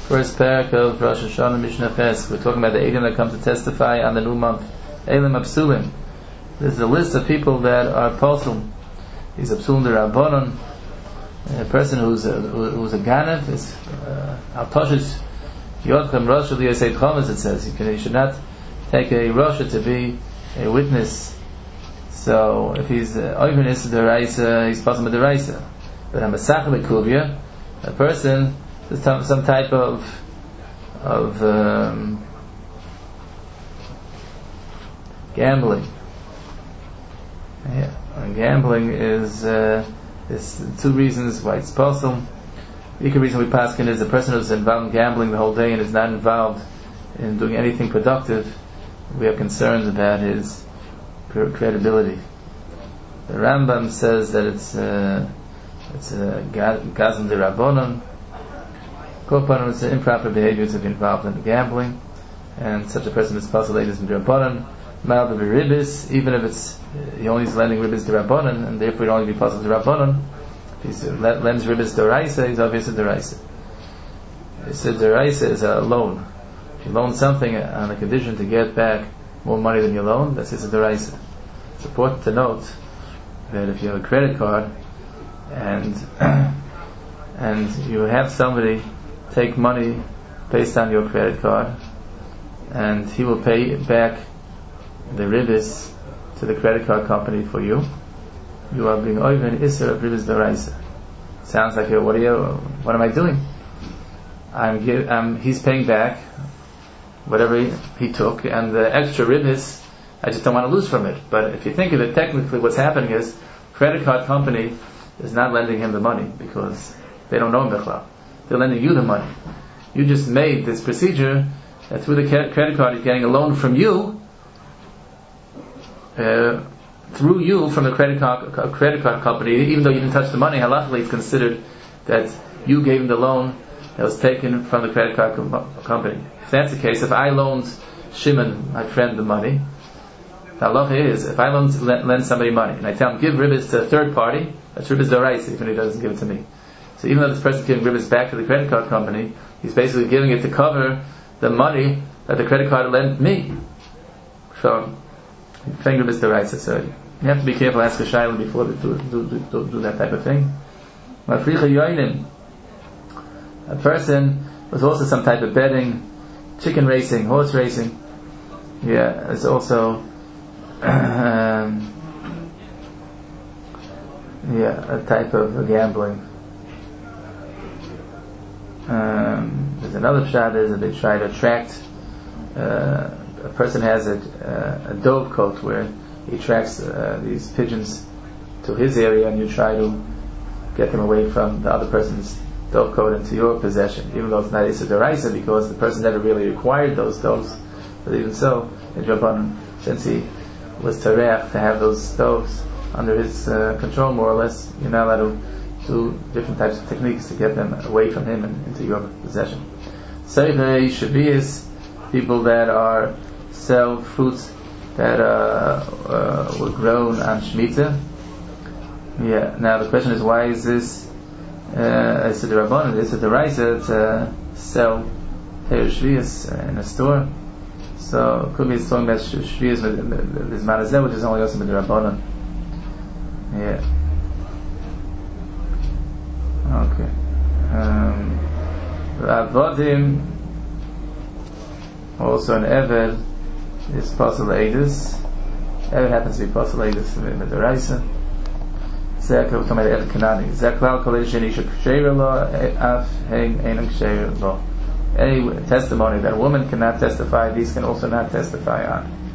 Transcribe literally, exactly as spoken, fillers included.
First parak of Rosh Hashanah Mishnah Ches. We're talking about the Eidim that come to testify on the new month. Eidim Absulim. This is a list of people that are Pasul. He's Absulim D'Rabbanan. A person who's a, who's a Ganev is Al Toshish Yodchem Rosh L'Yosei Chomas. It says you, can, you should not take a Rosh to be a witness. So if he's Oyvenis D'Raisa, he's Pasul D'Raisa. But a Masach L'Kuvya, a person, some type of of um, gambling. Yeah, and gambling is uh, is two reasons why it's possible. The other reason we pass in is a person who's involved in gambling the whole day and is not involved in doing anything productive. We have concerns about his credibility. The Rambam says that it's uh, it's a gazim de rabbonon. Kopanon is improper behavior to be involved in gambling, and such a person is possible ladies in rabbonon. Mal de ribis, even if it's he only is lending ribis to rabbonon, and therefore it only be possible to rabbonon. If he lends ribis to raisa, he's obviously the raisa. He said the raisa is a loan. If you loan something on a condition to get back more money than you loan, that's the raisa. It's important to note that if you have a credit card and and you have somebody take money based on your credit card, and he will pay back the ribis to the credit card company for you, you are being oiven iser of ribis d'oraisa. Sounds like, what are you? What am I doing? I'm, give, I'm he's paying back whatever he, he took, and the extra ribis I just don't want to lose from it. But if you think of it, technically what's happening is credit card company is not lending him the money because they don't know him b'chlal. They're lending you the money. You just made this procedure that through the credit card he's getting a loan from you, uh, through you from the credit card credit card company. Even though you didn't touch the money, halachically it's considered that you gave him the loan that was taken from the credit card com- company. If that's the case, if I loaned Shimon, my friend, the money, the halacha is, if I loan, lend somebody money and I tell him give ribis to a third party, that's ribis d'oraisa, even if he doesn't give it to me. So even though this person is giving ribis back to the credit card company, he's basically giving it to cover the money that the credit card lent me. So, paying ribis d'oraisa. So you have to be careful, ask a shayla before they do, do, do, do, do that type of thing. Mafricha yoinim. A person was also some type of betting, chicken racing, horse racing. Yeah, it's also um, yeah, a type of gambling. Um, there's another shot is that they try to attract uh, a person has a, uh, a dove coat where he attracts uh, these pigeons to his area, and you try to get them away from the other person's dove coat into your possession, even though it's not Issa D'Oraisa because the person never really required those doves. But even so, in Rabbanan, since he was Tareach to have those doves under his uh, control more or less, you're not allowed to do different types of techniques to get them away from him and into your possession. Seirei Shavias, people that are sell fruits that uh, uh, were grown on Shemitah. Yeah. Now the question is, why is this? Uh, is it the Rabbanan? Is it the Raisa to sell Teir Shvias in a store? So it could be it's talking about Shvias with this Marazeh, which is only also with the Rabbanan. Yeah. Okay. Um, Avodim, also an Eved, is Pasul Eidus. Eved happens to be Pasul Eidus with the Raisa. Zek, we're talking about Eved Kanani. Zek Lal Kolei Sheni Shekshera Lo, Af Hein Einam Kshera Lo. Any testimony that a woman cannot testify, these can also not testify on.